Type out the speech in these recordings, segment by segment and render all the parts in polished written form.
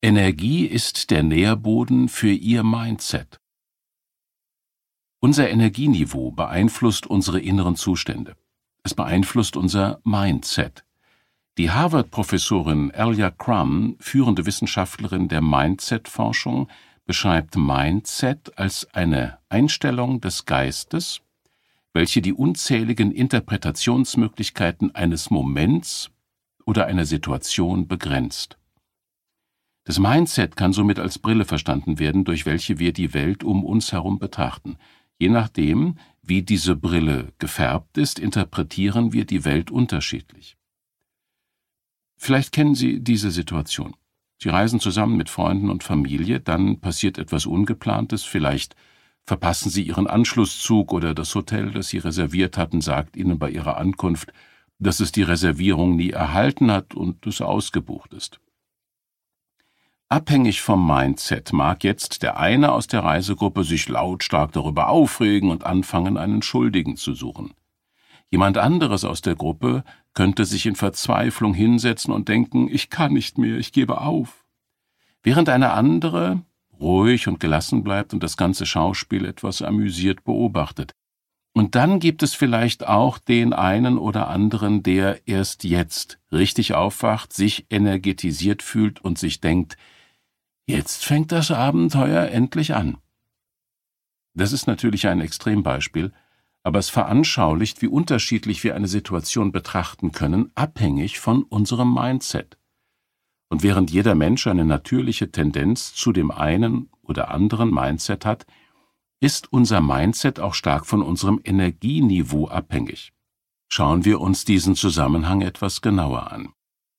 Energie ist der Nährboden für Ihr Mindset. Unser Energieniveau beeinflusst unsere inneren Zustände. Es beeinflusst unser Mindset. Die Harvard-Professorin Elia Crum, führende Wissenschaftlerin der Mindset-Forschung, beschreibt Mindset als eine Einstellung des Geistes, welche die unzähligen Interpretationsmöglichkeiten eines Moments oder einer Situation begrenzt. Das Mindset kann somit als Brille verstanden werden, durch welche wir die Welt um uns herum betrachten. Je nachdem, wie diese Brille gefärbt ist, interpretieren wir die Welt unterschiedlich. Vielleicht kennen Sie diese Situation. Sie reisen zusammen mit Freunden und Familie, dann passiert etwas Ungeplantes, vielleicht verpassen Sie Ihren Anschlusszug oder das Hotel, das Sie reserviert hatten, sagt Ihnen bei Ihrer Ankunft, dass es die Reservierung nie erhalten hat und es ausgebucht ist. Abhängig vom Mindset mag jetzt der eine aus der Reisegruppe sich lautstark darüber aufregen und anfangen, einen Schuldigen zu suchen. Jemand anderes aus der Gruppe könnte sich in Verzweiflung hinsetzen und denken, ich kann nicht mehr, ich gebe auf. Während eine andere ruhig und gelassen bleibt und das ganze Schauspiel etwas amüsiert beobachtet. Und dann gibt es vielleicht auch den einen oder anderen, der erst jetzt richtig aufwacht, sich energetisiert fühlt und sich denkt, jetzt fängt das Abenteuer endlich an. Das ist natürlich ein Extrembeispiel, aber es veranschaulicht, wie unterschiedlich wir eine Situation betrachten können, abhängig von unserem Mindset. Und während jeder Mensch eine natürliche Tendenz zu dem einen oder anderen Mindset hat, ist unser Mindset auch stark von unserem Energieniveau abhängig. Schauen wir uns diesen Zusammenhang etwas genauer an.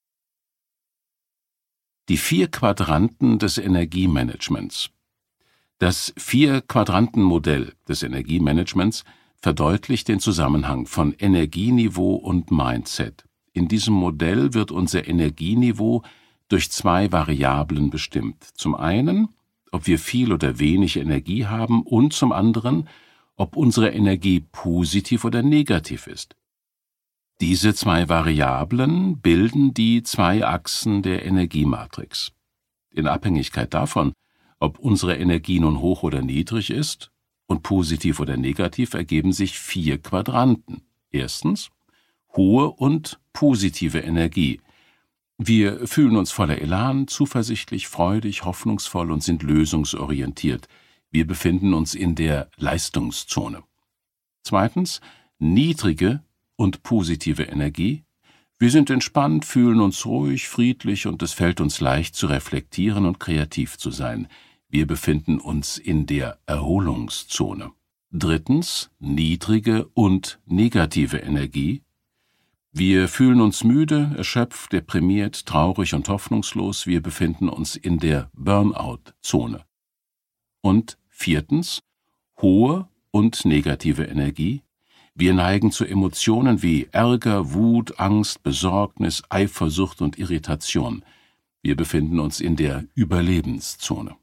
Die 4 Quadranten des Energiemanagements. Das 4-Quadranten-Modell des Energiemanagements verdeutlicht den Zusammenhang von Energieniveau und Mindset. In diesem Modell wird unser Energieniveau durch 2 Variablen bestimmt. Zum einen, ob wir viel oder wenig Energie haben und zum anderen, ob unsere Energie positiv oder negativ ist. Diese 2 Variablen bilden die 2 Achsen der Energiematrix. In Abhängigkeit davon, ob unsere Energie nun hoch oder niedrig ist und positiv oder negativ, ergeben sich 4 Quadranten. Erstens, hohe und positive Energie. Wir fühlen uns voller Elan, zuversichtlich, freudig, hoffnungsvoll und sind lösungsorientiert. Wir befinden uns in der Leistungszone. Zweitens, niedrige und positive Energie. Wir sind entspannt, fühlen uns ruhig, friedlich und es fällt uns leicht zu reflektieren und kreativ zu sein. Wir befinden uns in der Erholungszone. Drittens, niedrige und negative Energie. Wir fühlen uns müde, erschöpft, deprimiert, traurig und hoffnungslos. Wir befinden uns in der Burnout-Zone. Und viertens, hohe und negative Energie. Wir neigen zu Emotionen wie Ärger, Wut, Angst, Besorgnis, Eifersucht und Irritation. Wir befinden uns in der Überlebenszone.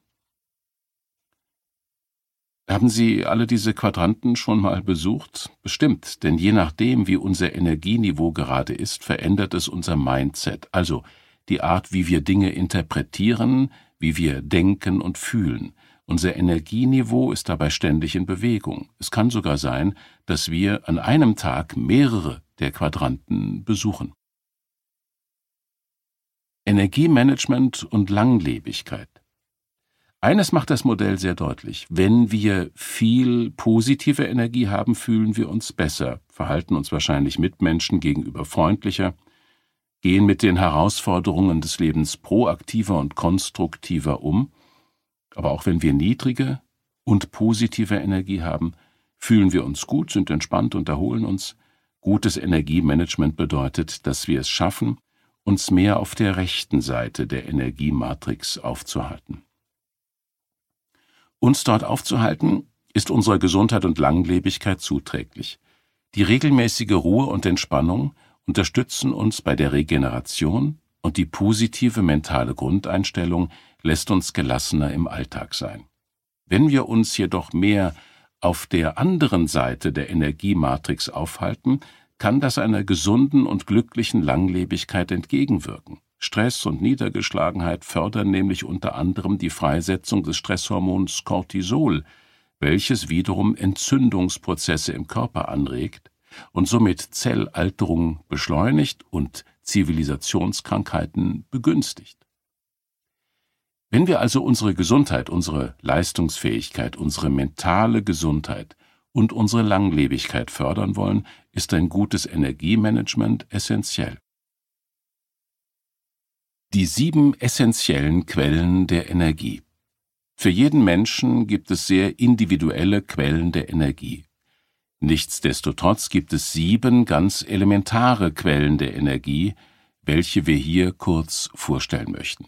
Haben Sie alle diese Quadranten schon mal besucht? Bestimmt, denn je nachdem, wie unser Energieniveau gerade ist, verändert es unser Mindset, also die Art, wie wir Dinge interpretieren, wie wir denken und fühlen. Unser Energieniveau ist dabei ständig in Bewegung. Es kann sogar sein, dass wir an einem Tag mehrere der Quadranten besuchen. Energiemanagement und Langlebigkeit. Eines macht das Modell sehr deutlich. Wenn wir viel positive Energie haben, fühlen wir uns besser, verhalten uns wahrscheinlich Mitmenschen gegenüber freundlicher, gehen mit den Herausforderungen des Lebens proaktiver und konstruktiver um. Aber auch wenn wir niedrige und positive Energie haben, fühlen wir uns gut, sind entspannt und erholen uns. Gutes Energiemanagement bedeutet, dass wir es schaffen, uns mehr auf der rechten Seite der Energiematrix aufzuhalten. Uns dort aufzuhalten, ist unserer Gesundheit und Langlebigkeit zuträglich. Die regelmäßige Ruhe und Entspannung unterstützen uns bei der Regeneration und die positive mentale Grundeinstellung lässt uns gelassener im Alltag sein. Wenn wir uns jedoch mehr auf der anderen Seite der Energiematrix aufhalten, kann das einer gesunden und glücklichen Langlebigkeit entgegenwirken. Stress und Niedergeschlagenheit fördern nämlich unter anderem die Freisetzung des Stresshormons Cortisol, welches wiederum Entzündungsprozesse im Körper anregt und somit Zellalterung beschleunigt und Zivilisationskrankheiten begünstigt. Wenn wir also unsere Gesundheit, unsere Leistungsfähigkeit, unsere mentale Gesundheit und unsere Langlebigkeit fördern wollen, ist ein gutes Energiemanagement essentiell. Die 7 essentiellen Quellen der Energie. Für jeden Menschen gibt es sehr individuelle Quellen der Energie. Nichtsdestotrotz gibt es 7 ganz elementare Quellen der Energie, welche wir hier kurz vorstellen möchten.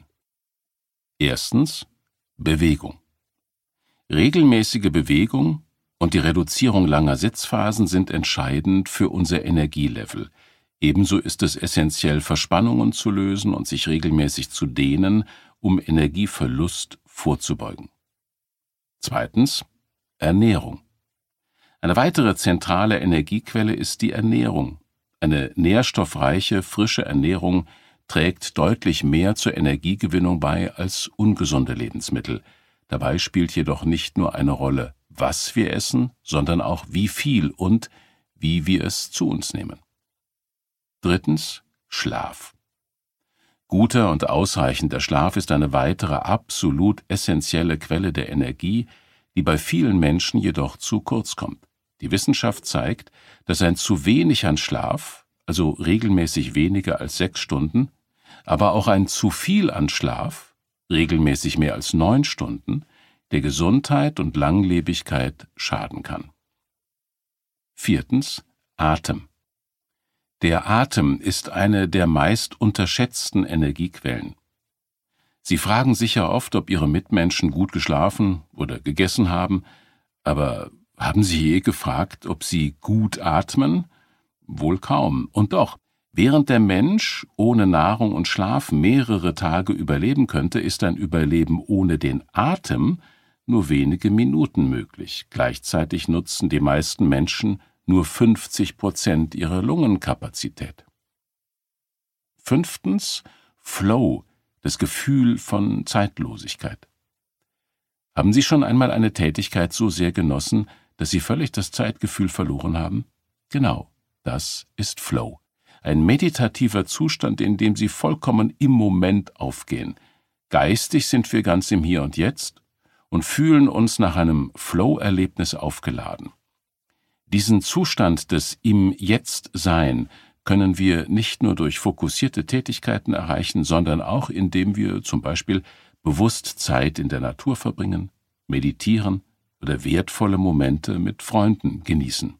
Erstens Bewegung. Regelmäßige Bewegung und die Reduzierung langer Sitzphasen sind entscheidend für unser Energielevel. Ebenso ist es essentiell, Verspannungen zu lösen und sich regelmäßig zu dehnen, um Energieverlust vorzubeugen. Zweitens Ernährung. Eine weitere zentrale Energiequelle ist die Ernährung. Eine nährstoffreiche, frische Ernährung trägt deutlich mehr zur Energiegewinnung bei als ungesunde Lebensmittel. Dabei spielt jedoch nicht nur eine Rolle, was wir essen, sondern auch wie viel und wie wir es zu uns nehmen. Drittens Schlaf. Guter und ausreichender Schlaf ist eine weitere absolut essentielle Quelle der Energie, die bei vielen Menschen jedoch zu kurz kommt. Die Wissenschaft zeigt, dass ein zu wenig an Schlaf, also regelmäßig weniger als 6 Stunden, aber auch ein zu viel an Schlaf, regelmäßig mehr als 9 Stunden, der Gesundheit und Langlebigkeit schaden kann. Viertens Atem. Der Atem ist eine der meist unterschätzten Energiequellen. Sie fragen sicher oft, ob Ihre Mitmenschen gut geschlafen oder gegessen haben, aber haben Sie je gefragt, ob sie gut atmen? Wohl kaum. Und doch, während der Mensch ohne Nahrung und Schlaf mehrere Tage überleben könnte, ist ein Überleben ohne den Atem nur wenige Minuten möglich. Gleichzeitig nutzen die meisten Menschen nur 50% ihrer Lungenkapazität. Fünftens Flow, das Gefühl von Zeitlosigkeit. Haben Sie schon einmal eine Tätigkeit so sehr genossen, dass Sie völlig das Zeitgefühl verloren haben? Genau, das ist Flow. Ein meditativer Zustand, in dem Sie vollkommen im Moment aufgehen. Geistig sind wir ganz im Hier und Jetzt und fühlen uns nach einem Flow-Erlebnis aufgeladen. Diesen Zustand des Im Jetzt-Sein können wir nicht nur durch fokussierte Tätigkeiten erreichen, sondern auch indem wir zum Beispiel bewusst Zeit in der Natur verbringen, meditieren oder wertvolle Momente mit Freunden genießen.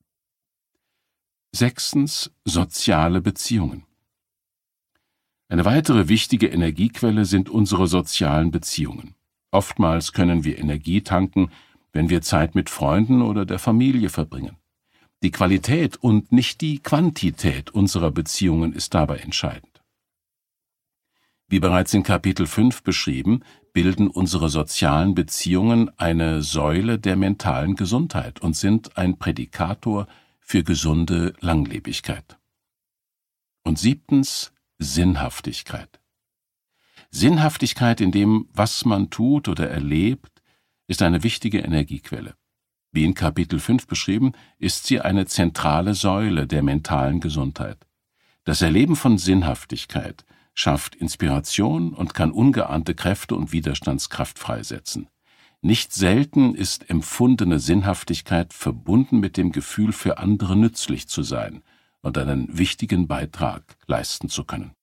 Sechstens soziale Beziehungen. Eine weitere wichtige Energiequelle sind unsere sozialen Beziehungen. Oftmals können wir Energie tanken, wenn wir Zeit mit Freunden oder der Familie verbringen. Die Qualität und nicht die Quantität unserer Beziehungen ist dabei entscheidend. Wie bereits in Kapitel 5 beschrieben, bilden unsere sozialen Beziehungen eine Säule der mentalen Gesundheit und sind ein Prädikator für gesunde Langlebigkeit. Und siebtens, Sinnhaftigkeit. Sinnhaftigkeit in dem, was man tut oder erlebt, ist eine wichtige Energiequelle. Wie in Kapitel 5 beschrieben, ist sie eine zentrale Säule der mentalen Gesundheit. Das Erleben von Sinnhaftigkeit schafft Inspiration und kann ungeahnte Kräfte und Widerstandskraft freisetzen. Nicht selten ist empfundene Sinnhaftigkeit verbunden mit dem Gefühl, für andere nützlich zu sein und einen wichtigen Beitrag leisten zu können.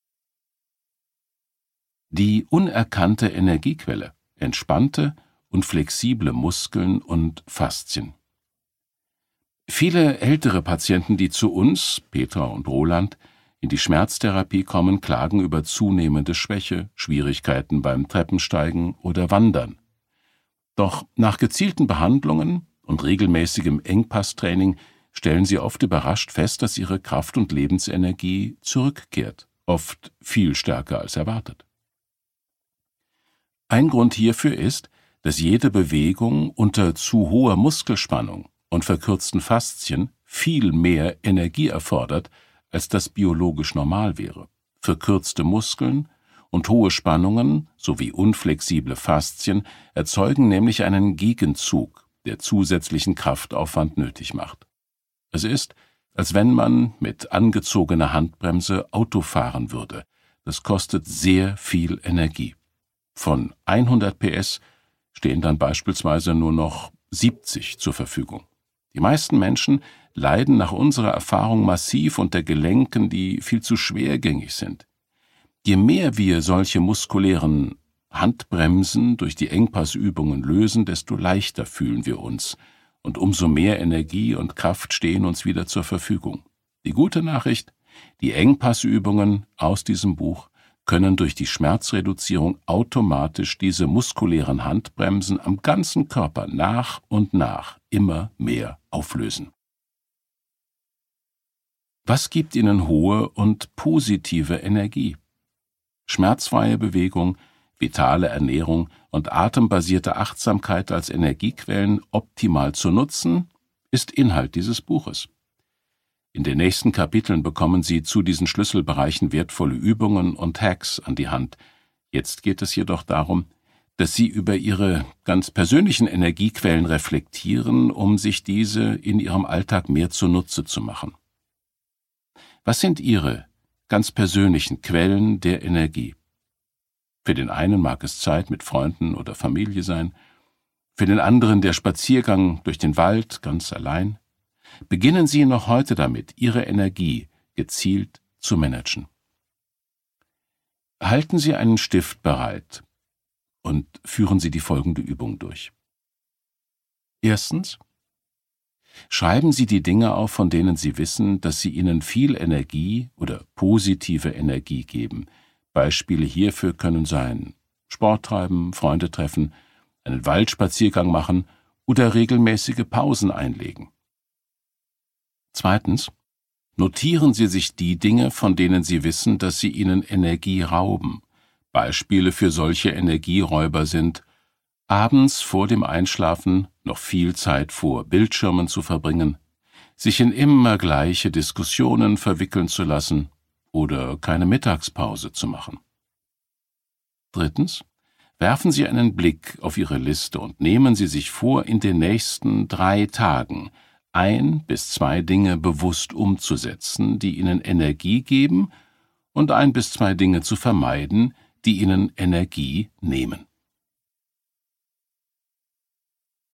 Die unerkannte Energiequelle, entspannte und flexible Muskeln und Faszien. Viele ältere Patienten, die zu uns, Petra und Roland, in die Schmerztherapie kommen, klagen über zunehmende Schwäche, Schwierigkeiten beim Treppensteigen oder Wandern. Doch nach gezielten Behandlungen und regelmäßigem Engpasstraining stellen sie oft überrascht fest, dass ihre Kraft und Lebensenergie zurückkehrt, oft viel stärker als erwartet. Ein Grund hierfür ist, dass jede Bewegung unter zu hoher Muskelspannung und verkürzten Faszien viel mehr Energie erfordert, als das biologisch normal wäre. verkürzte Muskeln und hohe Spannungen sowie unflexible Faszien erzeugen nämlich einen Gegenzug, der zusätzlichen Kraftaufwand nötig macht. Es ist, als wenn man mit angezogener Handbremse Auto fahren würde. Das kostet sehr viel Energie. Von 100 PS stehen dann beispielsweise nur noch 70 zur Verfügung. Die meisten Menschen leiden nach unserer Erfahrung massiv unter Gelenken, die viel zu schwergängig sind. Je mehr wir solche muskulären Handbremsen durch die Engpassübungen lösen, desto leichter fühlen wir uns und umso mehr Energie und Kraft stehen uns wieder zur Verfügung. Die gute Nachricht: Die Engpassübungen aus diesem Buch können durch die Schmerzreduzierung automatisch diese muskulären Handbremsen am ganzen Körper nach und nach immer mehr auflösen. Was gibt Ihnen hohe und positive Energie? Schmerzfreie Bewegung, vitale Ernährung und atembasierte Achtsamkeit als Energiequellen optimal zu nutzen, ist Inhalt dieses Buches. In den nächsten Kapiteln bekommen Sie zu diesen Schlüsselbereichen wertvolle Übungen und Hacks an die Hand. Jetzt geht es jedoch darum, dass Sie über Ihre ganz persönlichen Energiequellen reflektieren, um sich diese in Ihrem Alltag mehr zunutze zu machen. Was sind Ihre ganz persönlichen Quellen der Energie? Für den einen mag es Zeit mit Freunden oder Familie sein, für den anderen der Spaziergang durch den Wald ganz allein. Beginnen Sie noch heute damit, Ihre Energie gezielt zu managen. Halten Sie einen Stift bereit und führen Sie die folgende Übung durch. Erstens: Schreiben Sie die Dinge auf, von denen Sie wissen, dass sie Ihnen viel Energie oder positive Energie geben. Beispiele hierfür können sein: Sport treiben, Freunde treffen, einen Waldspaziergang machen oder regelmäßige Pausen einlegen. Zweitens: Notieren Sie sich die Dinge, von denen Sie wissen, dass sie Ihnen Energie rauben. Beispiele für solche Energieräuber sind: abends vor dem Einschlafen noch viel Zeit vor Bildschirmen zu verbringen, sich in immer gleiche Diskussionen verwickeln zu lassen oder keine Mittagspause zu machen. Drittens: Werfen Sie einen Blick auf Ihre Liste und nehmen Sie sich vor, in den nächsten 3 Tagen 1 bis 2 Dinge bewusst umzusetzen, die Ihnen Energie geben, und 1 bis 2 Dinge zu vermeiden, die Ihnen Energie nehmen.